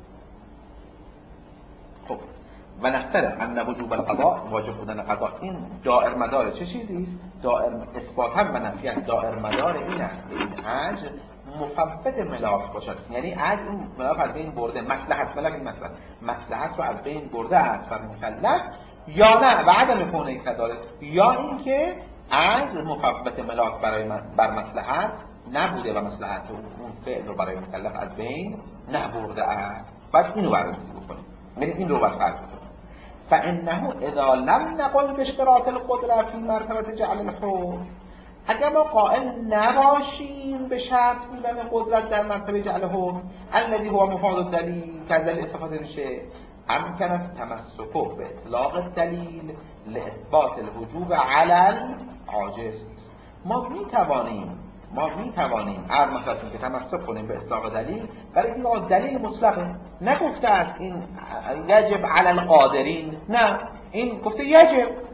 خب و نفترض ان وجوب القضاء، واجب بودن قضا، این دائر مدار چه چیزی است؟ دائر اثباتا و نفیا دائر مدار این است که این عجز مفوت ملاک باشد، یعنی از این ملاک از بین برده، مصلحت ملاک این مصلحت مصلحت رو از بین برده است بر مکلف، یا نه و عدم کونه کذالک، یا اینکه از مفوت ملاک برای بر مصلحت نبوده و مصلحت اون فعل رو برای مکلف از بین نبرده است. بعد اینو بررسی بکنیم، یعنی این رو فرض کنیم. فانه اذا لم نقل باشتراط القدره فی مرتبه جعل الحكم، اگر ما قائل نباشیم به شرط بودن قدرت در مرتبه جعل حکم الذي هو مفاد الدلیل که از دلیل استفاده میشه، امکن التمسک به اطلاق الدلیل لاثبات الوجوب علی العاجز. ما میتوانیم ما میتوانیم هر مثلا که تمسک کنیم به اطلاق دلیل، برای اینکه دلیل مطلقه نگفته است این یجب علی القادرین، نه این گفته یجب،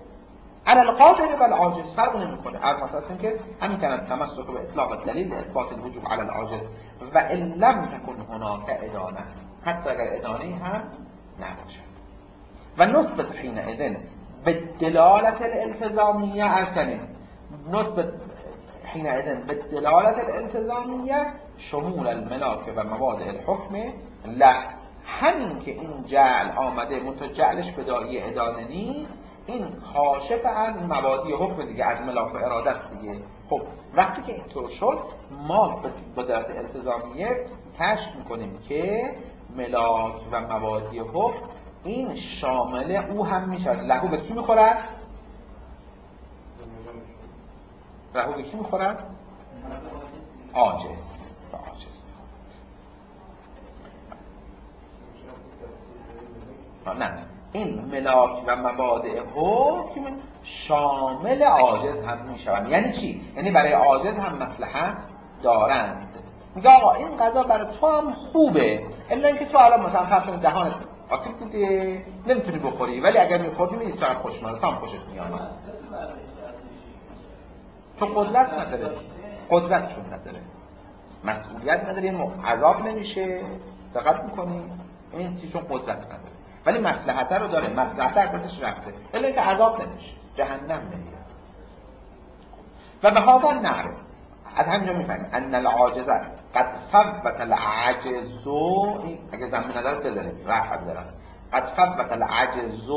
علی القادر و العاجز فرق نمیکنه. از مثلا که همین کلمه تمسک به اطلاق دلیل اثبات الوجوب علی العاجز و ان لم تكن هناك ادانه، حتی اگر ادانه هم نباشه. و نثبت حینئذ به دلالت الالتزامیه ارکنه، نثبت حینئذ به دلالت الالتزامیه شمول الملاک و مبادئ الحکم له. همین که این جعل آمده منتها جعلش به داعی ادانه نیست، این کاشف از مبادی حکم دیگه، از ملاک و اراده است دیگه. خب وقتی که اینطور شد ما به دلالت التزامیه کشف میکنیم که ملاک و مبادی حکم این شامل او هم میشه. لهو به کی میخورد؟ لهو به کی میخورد؟ عاجز. به عاجز. نه، این ملاک و مبادئ حکم شامل عاجز هم میشوند. یعنی چی؟ یعنی برای عاجز هم مصلحت دارند. میگه آقا این غذا برای تو هم خوبه، الا اینکه تو الان مثلا فرض دهانت آسیب دیده نمیتونی بخوری، ولی اگر میخوردی میدید چقدر خوشمزه، تو هم خوشت میاد. تو قدرت نداره، قدرتشون نداره، مسئولیت نداره، عذاب نمیشه. دقت میکنی؟ این چیزون قدرت نداره ولی مصلحت رو داره، مصلحت ازش رفته، الا اینکه عذاب نمیشه، جهنم نمیره. و به هذا نعرف، از همینجا میفهمیم ان العاجزه قد فوت العجز، اگه زمین ندارد بزنید رفت دارن، قد فوت العجز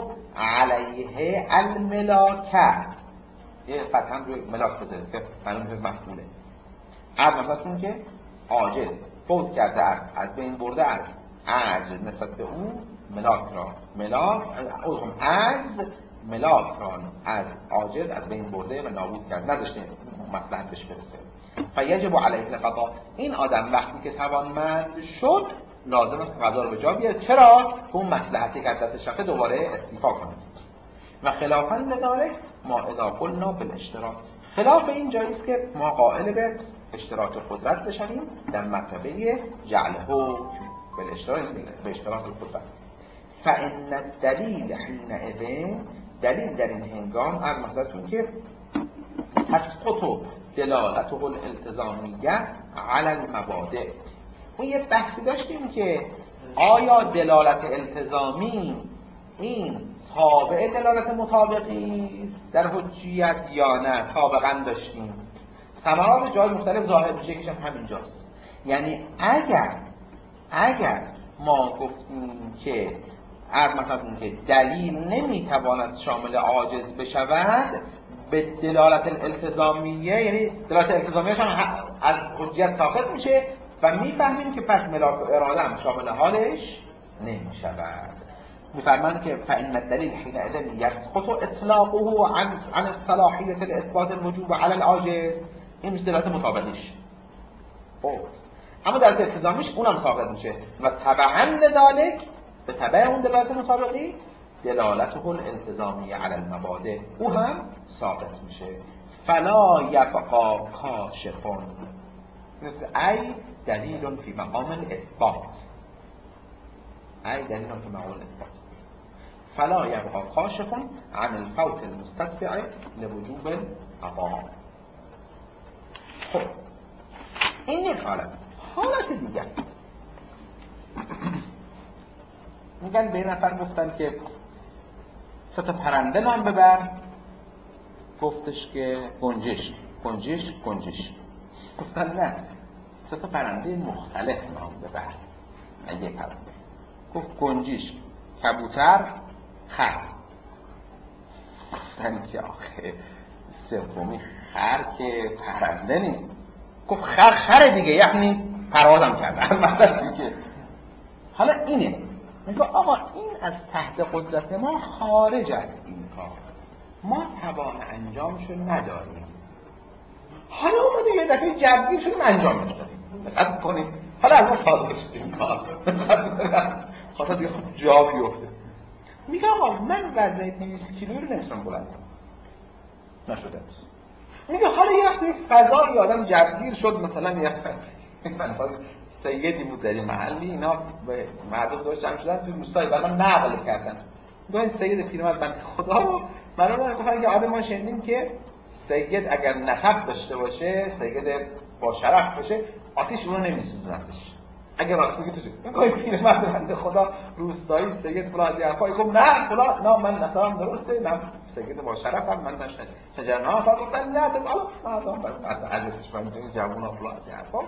علیه الملاکه، یه فتحم روی ملاک بزنید که معلوم میشه مفعوله. هر مثلا که عاجز فوت کرده است، از بین برده است عجز نسبت به اون ملاک را، ملاک از ملاک را از عاجز از بین برده و نابود کرد، نذاشته مصلحت بهش برسه. فیجب علیه القضاء، این آدم وقتی که توانمند شد لازم است قضا رو به جا بیاره. چرا؟ که اون مصلحتی که از دستش رفته دوباره استیفا کنه. و خلافاً لذلک ما اذا قلنا بالاشتراک، خلاف این جاییست که ما قائل به اشتراک قدرت بشویم در مرتبه جعل حکم بالاشتراک، به اشتراک قدرت. فان الدلیل حینئذ، دلیل در این هنگام از مثلتون که تسقط دلالته الالتزامیه علی المبادئ. ما یه بحثی داشتیم که آیا دلالت التزامی این تابع دلالت مطابقی است در حجیت یا نه؟ سابقا داشتیم ثمرات جای مختلف ظاهر میشه که همینجاست. یعنی اگر اگر ما گفتیم که هر مثلا که دلیل نمیتواند شامل عاجز بشود به دلالت الالتزامیه، یعنی دلالت الالتزامیه هم از حجیت ساقط میشه و میفهمیم که پس ملاک و اراده هم شامل حالش نمیشود. میفرمایند که فإن الدلیل حینئذ یسقط اطلاقه عن عن الصلاحیة لاثبات الوجوب علی العاجز. این میشه دلالت مطابقیش. خب اما دلالت التزامیش اونم ساقط میشه و تبعا لذلک، به تبع اون دلالت مطابقی دلالته الالتزامیه علی المبادئ او هم ساقط میشه. فلا یبقى کاشف، مثل ای دلیل فی مقام الاثبات، ای دلیل فی مقام الاثبات. فلا یبقى کاشف عن الفوت المستدفع لوجوب القضاء. خب این یک حالت. حالت دیگر میگن به نفر گفتن که سه تا پرنده نام ببر، گفتش که گنجش گنجش گنجش. گفتن نه، سه تا پرنده مختلف نام ببر. اگه پرنده گفت گنجش کبوتر خر. گفتن که آخه سومی خر که پرنده نیست. گفت خر خر دیگه، یعنی پروازم کرده مثلا دیگه. حالا اینه میگه آقا این از تحت قدرت ما خارج از این کار، ما توان انجامشو نداریم. حالا اومده یه دفعه جبری شدیم انجام نداریم. دقت کنید حالا از ما صادر شد این کار، خاطر دیگه خود جا بیفته. میگه آقا من وزنه دویست کیلویی رو نمیتونم بلند کنم، نشده است. میگه حالا یه وقتی فضای آدم جبگیر شد، مثلا یه سیدی بود در این محلی، اینا به مردم داشت جمع شدن تو روستای بعدا نقل کردن. میگه این سید پیرمرد بنده خدا رو معلومه گفتن که آره ما شنیدیم که سید اگر نسب داشته باشه، سید با شرف باشه، آتیش اون رو نمیسوزونتش. اگر راست میگی تو چه؟ این پیرمرد بنده خدا روستایی سید فلان جعفری گفت نه فلان، نه من نسبم درسته، من سید با شرفم، من نشد شجرنا فقط گفتن نه تو حالا مردم از ازش من جوونا فلان جعفر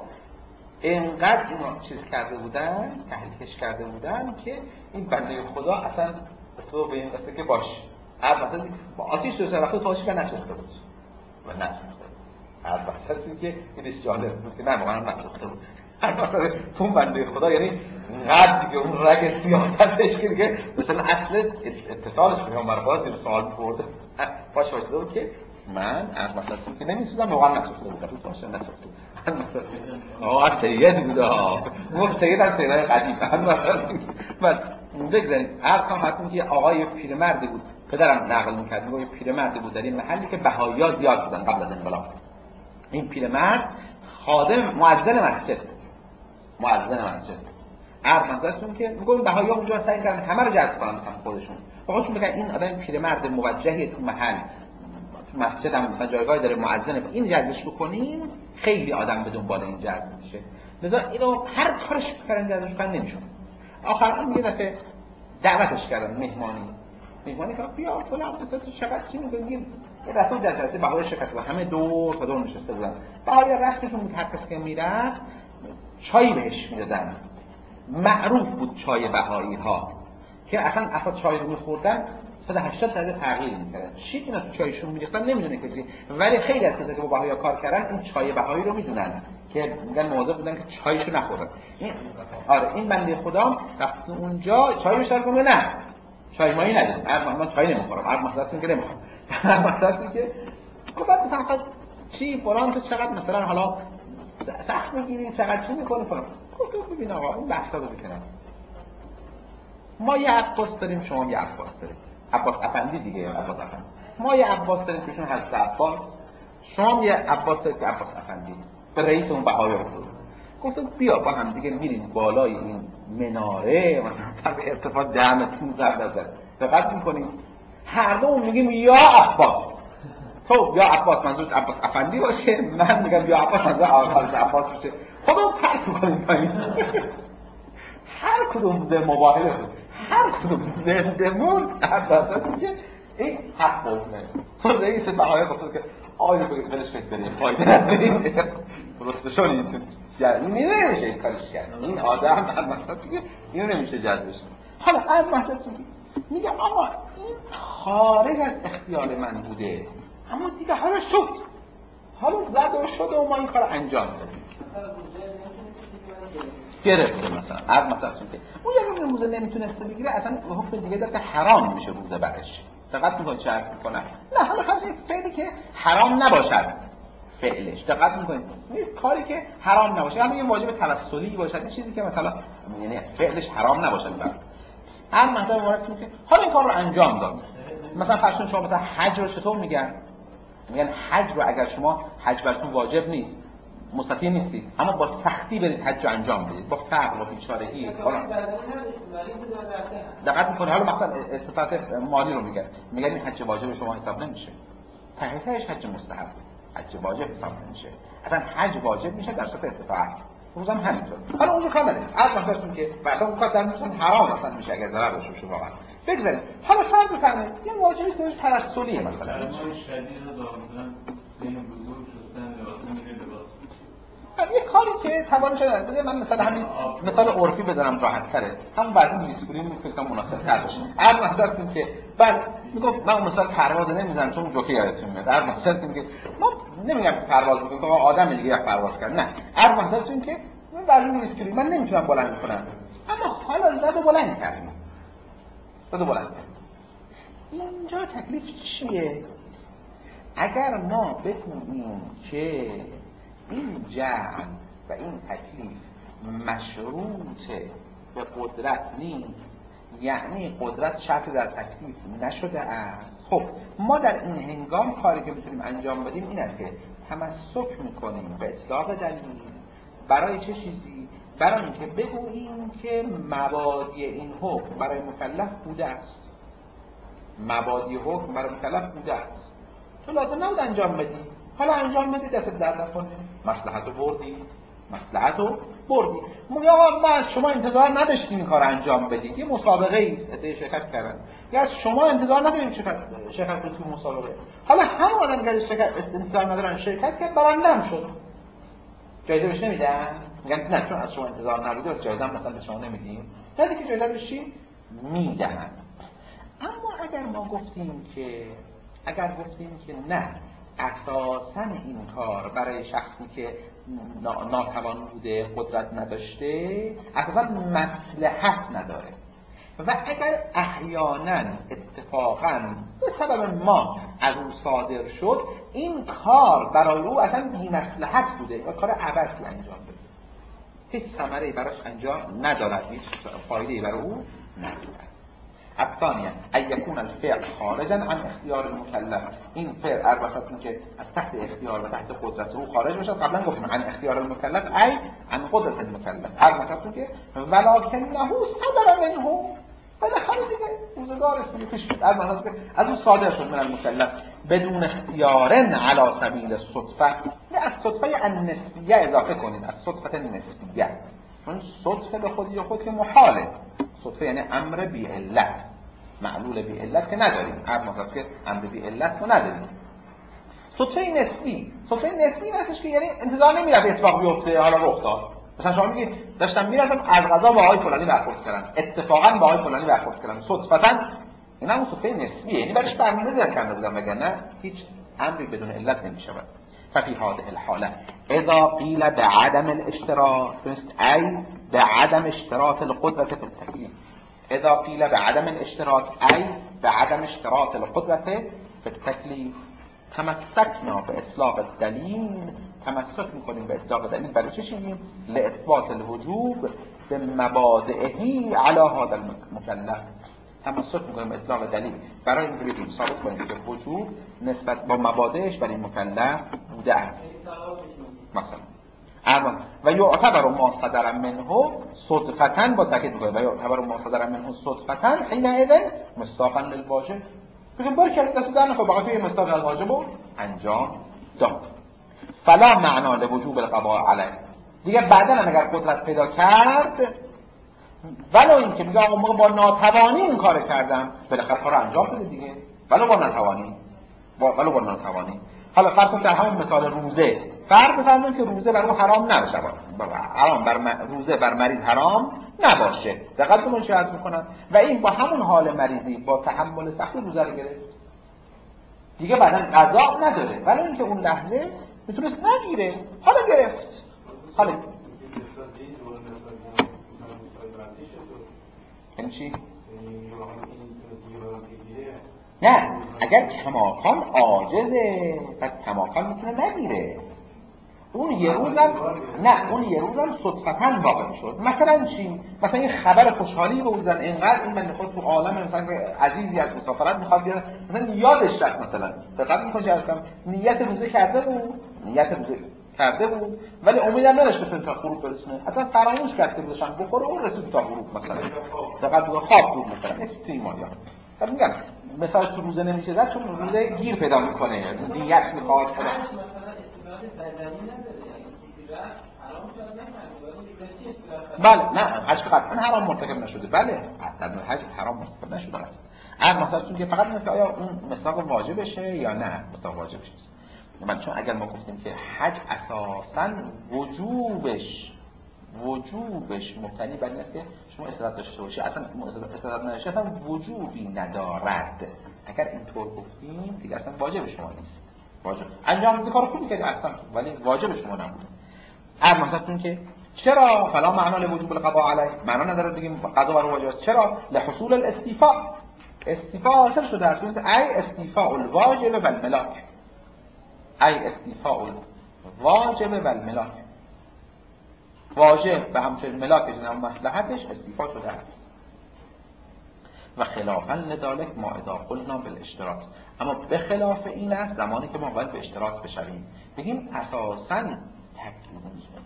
اینقدر اینا چیز کرده بودن، تحریکش کرده بودن که این بنده خدا اصلا تو به این قصه که باش هر مثلا با آتیش دو سه وقت تاش که نسوخته بود و نسوخته بود. هر وقتی که اینش جالب بود که نه واقعا نسوخته بود. هر مثلا تو بنده خدا یعنی اینقدر دیگه اون رگ سیاستش که دیگه مثلا اصل اتصالش به پیامبر خدا زیر سوال برده. باش واسه بود که من هر مثلا که نمیسوزم واقعا نسوخته بود. تو تاش نسوخته بود. آقا سید بود ها. گفت سید هم سیدای قدیم. مثلا بعد بگذاریم هر کام هستیم که آقای پیرمردی بود. پدرم نقل می‌کرد میگه پیرمردی بود در این محلی که بهائی‌ها زیاد بودن قبل از انقلاب. این پیرمرد خادم مؤذن مسجد مؤذن مسجد هر منظورتون که میگم بهائی‌ها اونجا سعی کردن همه رو جذب کنن هم خودشون. خودشون بگن این آدم پیرمرد موجهی تو محل تو مسجد هم مثلا جایگاهی داره مؤذن، این جذبش بکنیم خیلی آدم به دنبال این جذب میشه. لذا اینو هر کارش کردن جذبش کردن نمیشون. آخرام یه دفعه دعوتش کردن مهمانی. مهمانی که بیا فلان مثلا تو چقدر چی میگین؟ یه دفعه در جلسه بهایی شرکت و همه دور تا دور نشسته بودن. بهایی رفتشون بود هر کس که میرفت چای بهش میدادن. معروف بود چای بهایی ها که اصلا افراد چای رو میخوردن صد و هشتاد درجه تغییر میکردن. چی اینا تو چایشون میریختن نمیدونه کسی، ولی خیلی از کسایی که با بهایی کار کردن این چای بهایی رو میدونن که میگن مواظب بودن که چایشو نخورن. این آره این بنده خدا رفت اونجا چای بهش داد نه چای مایی ندید. من چای نمیخورم. هر مقصدی که نمیخورم. هر مقصدی که خب بعد مثلا چی فلان تو چقدر مثلا حالا سخت میگیری چقدر چی میکنی فلان. گفتم ببین آقا این بحثا رو بکنم. ما یه عباس داریم، شما یه عباس دارید. عباس افندی دیگه، عباس افندی. ما یه عباس داریم که حضرت عباس، شما یه عباس دارید که عباس افندی. به رئیس اون بهایی رو گفتم بیا با هم دیگه میریم بالای این مناره مثلا پس ارتفاع ده متر پانزده درصد دقت میکنیم هر دو میگیم یا عباس. تو یا عباس منظورت عباس افندی باشه، من میگم یا عباس منظورت عباس عباس باشه. خودمون فرق میکنیم پایین. هر کدوم زر مباهله بود، هر کدوم زندمون عباس میگه این حق بودنه. تو رئیس بهایی گفت که آیا بگید ولش کنید بریم فایده نداره. درست بشون اینتون یعنی نمیشه این کارش کرد. این آدم در مقصد دیگه اینو نمیشه جذبش. حالا از مقصد میگه آقا این خارج از اختیار من بوده اما دیگه حالا شد، حالا زد و شد و ما این کار انجام دادیم. گرفته مثلا از مثلا که اون یه موزه نمیتونسته بگیره اصلا حکم دیگه داره که حرام میشه روزه برش. دقت میکنید چه حرف میکنن؟ نه حالا هر یک فعلی که حرام نباشد فعلش دقت میکنید این کاری که حرام نباشه اما یه واجب توسلی باشد، این چیزی که مثلا یعنی فعلش حرام نباشد برای هر مثلا مورد که حالا این کار رو انجام داد. مثلا فرض شما مثلا حج رو چطور میگن؟ میگن حج رو اگر شما حج براتون واجب نیست مستطیع نیستید اما با سختی برید حج رو انجام بدید با فقر و بیچارگی دقت میکنه. حالا مثلا استطاعت مالی رو میگن میگن این حج واجب شما حساب نمیشه، تحقیقش حج مستحب حج واجب حساب نمیشه. اصلا حج واجب میشه در صورت استطاعت. روزم همینطور. حالا اونجا کار نداریم هر وقتتون که مثلا اون کار در مثلا حرام مثلا میشه اگر ضرر داشته باشه واقعا بگذاریم. حالا فرض بفرمایید یه واجبی است توسلیه مثلا شدید رو دارن بین وضو شستن لباس میره لباس یه کاری که توانش نداره. بذار من مثلا همین مثال عرفی بزنم راحت تره. همون وزن دویست گرم فکر کنم مناسب تر باشه. هر مثلا که بعد میگم من مثلا پرواز نمیزنم چون جوکی یادتون میاد. هر مثلا که ما نمیگم پرواز بکنم که آدم دیگه یک پرواز کرد، نه هر مثلا که من وزن دویست گرم من نمیتونم بلند کنم اما حالا زدو بلند کردم زدو بلند کردم. اینجا تکلیف چیه؟ اگر ما بتونیم که این جعل و این تکلیف مشروط به قدرت نیست، یعنی قدرت شرط در تکلیف نشده است، خب ما در این هنگام کاری که میتونیم انجام بدیم این است که تمسک میکنیم به اطلاق دلیل. برای چه چیزی؟ برای اینکه بگوییم که مبادی این حکم برای مکلف بوده است. مبادی حکم برای مکلف بوده است، تو لازم نبود انجام بدی، حالا انجام بدی، دست درد نکنه، مصلحت رو بردی، مصلحت رو بردی. میگه آقا ما از شما انتظار نداشتیم این کار انجام بدید، یه مسابقه ایست، عده شرکت کردن، یا از شما انتظار نداریم شرکت شرکت کنید تو مسابقه. حالا همون آدم که شرکت انتظار ندارن شرکت کرد، برنده هم شد، جایزه بهش نمیدن؟ میگن نه چون از شما انتظار نبوده از جایزه هم مثلا به شما نمیدیم، نه دیگه جایزه بهش چی میدن. اما اگر ما گفتیم که اگر گفتیم که نه، اساساً این کار برای شخصی که ناتوان بوده، قدرت نداشته، اساساً مصلحت نداره و اگر احیانا اتفاقاً به سبب ما از اون صادر شد، این کار برای او اصلا بی مصلحت بوده و کار عبثی انجام بده، هیچ ثمره‌ای براش انجام ندارد، هیچ فایده‌ای برای او ندارد. الثانیه ان یکون الفعل خارجا عن اختیار المکلف، این فعل البته که از تحت اختیار و تحت قدرت او خارج بشه. قبلا گفتم عن اختیار المکلف ای عن قدرت المکلف، البته که ولکنه صدر منه، بالاخره دیگه روزگار است پیش میاد، البته از اون صادر شد من المکلف بدون اختیار علی سبیل الصدفه، نه از صدفه النسبیه اضافه کنید، از صدفه نسبیه، چون صدفه به خودی خود که محاله، صدفه یعنی امر بی علت، معلول بی علت که نداریم، هر مطلب که امر بی علت رو نداریم. صدفه نسبی، صدفه نسبی هستش که یعنی انتظار نمیره اتفاق بیفته، حالا رخ داد. مثلا شما میگید داشتم میرفتم از قضا با آقای فلانی برخورد کردم، اتفاقا با آقای فلانی برخورد کردم، صدفتا، این هم صدفه نسبیه، یعنی برش برنامه ذکر کرده بودم، وگرنه هیچ امری بدون علت نمیشود. ففي هذه الحالة اذا قيل بعدم الاشتراط اي بعدم اشتراط القدرة في التكليف، اذا قيل بعدم الاشتراط اي بعدم اشتراط القدرة في التكليف تمسكنا باطلاق الدليل، تمسك میکنیم به اطلاق دلیل برای چه چیزی؟ لاثبات الوجوب بمبادئه على هذا المكلف، تمسک میکنیم به اطلاق دلیل برای اینکه بتونیم ثابت کنیم که وجوب نسبت با مبادئش برای مکلف بوده است. مثلا اما و یعتبر ما صدر منه صدفة، با تاکید میکنیم و یعتبر ما صدر منه صدفة حینئذ مصداقا للواجب، بگیم باری که دست در نکنه بقیه مصداق الواجب رو انجام داد. فلا معنا لوجوب القضاء علیه، دیگه بعدا هم اگر قدرت پیدا کرد ولو این که میگه آقا موقع با ناتوانی اون کار کردم، بالاخره کار انجام بده دیگه، ولو با ناتوانی، ولو با ناتوانی. حالا فرض کنید در همون مثال روزه، فرض بفرمایید که روزه برای حرام نباشه، حرام بر روزه بر مریض حرام نباشه، دقت کنید چه عرض میکنم، و این با همون حال مریضی با تحمل سختی روزه رو گرفت، دیگه بعداً قضا نداره، ولی اینکه اون لحظه میتونست نگیره، حالا گرفت. حالا این چی؟ نه، اگر کماکان عاجزه پس کماکان میتونه نگیره، اون یه روزم نه، اون یه روزم صدفتاً واقع شد. مثلا چی؟ مثلا این خبر خوشحالی به بودن اینقدر این من خود تو عالم مثلا عزیزی از مسافرت میخواد بیاد، مثلا یادش رفت، مثلا دقت میکنه که نیت روزه کرده بود، نیت روزه کرده بود ولی امیدم نداشت که تا غروب برسونه، اصلا فراموش کرد که روزشان بخوره اون رسید تا غروب، مثلا دقت بود خواب بود، مثلا استیمایا. خب میگم مثلا تو روزه نمیشه زد، چون روزه گیر پیدا میکنه، نیت میخواد کنه. بله نه، حج قطعا حرام مرتکب نشده، بله در حج حرام مرتکب نشده است. هر مثلا که فقط مثلا آیا اون مساق واجبشه یا نه مساق واجبش نیست. من چون اگر ما گفتیم که حج اساساً وجوبش وجوبش مبتنی بر این است که شما استعداد داشته باشی، اصلا استعداد نداشته اصلا وجوبی ندارد، اگر اینطور گفتیم دیگه اصلا واجب شما نیست، واجب انجام بدید کار خوبی که اصلا ولی واجب شما نبوده. هر مثلا که چرا فلا معنا لوجوب القضاء علیه، معنا نداره بگیم قضا بر واجب است، چرا لحصول الاستیفاء، استیفاء حاصل شده است، ای استیفاء الواجب و الملاک، ای استیفاء الواجب و الملاک، واجب و همچنین ملاک جناب مصلحتش استیفا شده است. و خلافاً لذالک ما اذا قلنا بالاشتراط، اما به خلاف این است زمانی که ما باید به اشتراط بشویم، بگیم اساساً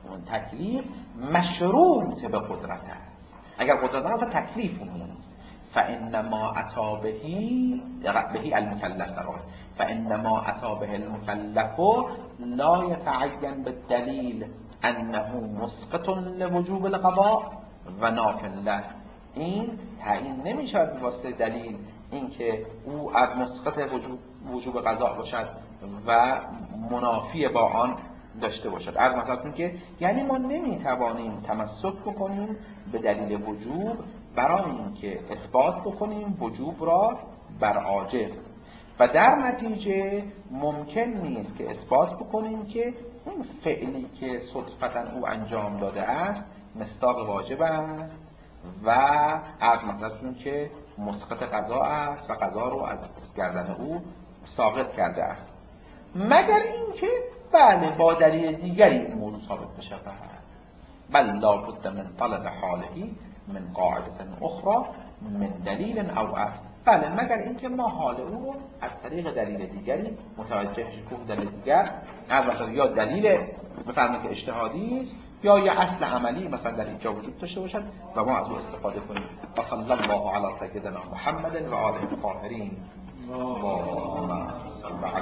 تکلیف مشروط به قدرت است، اگر قدرت نه تکلیف نیست، فانما اتی بهی بهی المکلف در واقع فانما اتی به المکلف لا یتعین بالدلیل انه مسقط لوجوب القضاء و ناف له. این تعیین نمیشود به واسطه دلیل اینکه او از مسقط وجوب وجوب قضا باشد و منافی با آن داشته باشد. از مثلا که یعنی ما نمیتوانیم تمسک بکنیم به دلیل وجوب برای اینکه اثبات بکنیم وجوب را بر عاجز و در نتیجه ممکن نیست که اثبات بکنیم که این فعلی که صدفتا او انجام داده است مصداق واجب است و از مثلا که مسقط قضا است و قضا رو از گردن او ساقط کرده است، مگر اینکه بله با دلیل دیگری این موضوع ثابت بشه. بل لا بد من طلب حاله من قاعده اخرى من دلیل او اصل. بله مگر اینکه ما حال او رو از طریق دلیل دیگری متوجه شیم. دلیل دیگر مثلا یا دلیل مثلا که اجتهادی است یا یا اصل عملی مثلا در اینجا وجود داشته باشد و ما از او استفاده کنیم. و صلی الله علی سیدنا محمد و آله الطاهرین. اللهم صل